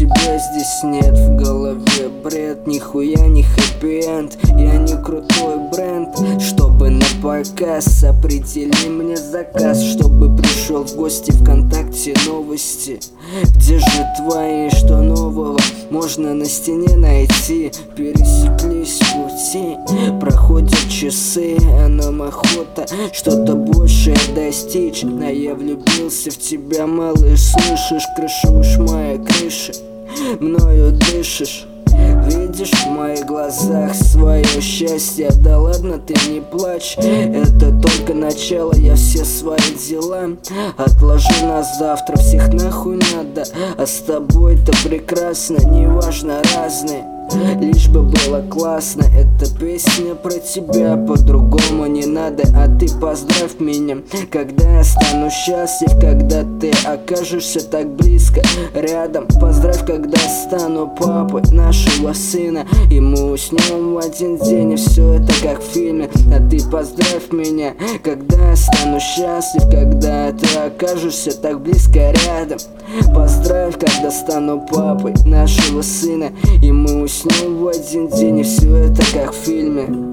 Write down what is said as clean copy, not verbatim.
тебя здесь нет. В голове бред, нихуя не хэппи-энд. Я не крутой бренд, чтобы на показ. Определи мне заказ, чтобы пришел в гости. ВКонтакте новости. Где же твои, что нового можно на стене найти? Пересеклись пути, проходят часы, а нам охота что-то большее достичь. А я влюбился в тебя, малыш, слышишь? Крышуешь моя крыша, мною дышишь. Видишь в моих глазах свое счастье. Да ладно, ты не плачь, это только начало. Я все свои дела отложу на завтра. Всех нахуй надо, а с тобой-то прекрасно. Неважно, разные, лишь бы было классно. Эта песня про тебя, по-другому не надо. А ты поздравь меня, когда я стану счастлив, когда ты окажешься так близко рядом. Поздравь, когда стану папой нашего сына, и мы уснем в один день, и все это как в фильме. А ты поздравь меня, когда я стану счастлив, когда ты окажешься так близко рядом. Поздравь, когда стану папой нашего сына, и мы уснем в один день, и все это как в фильме.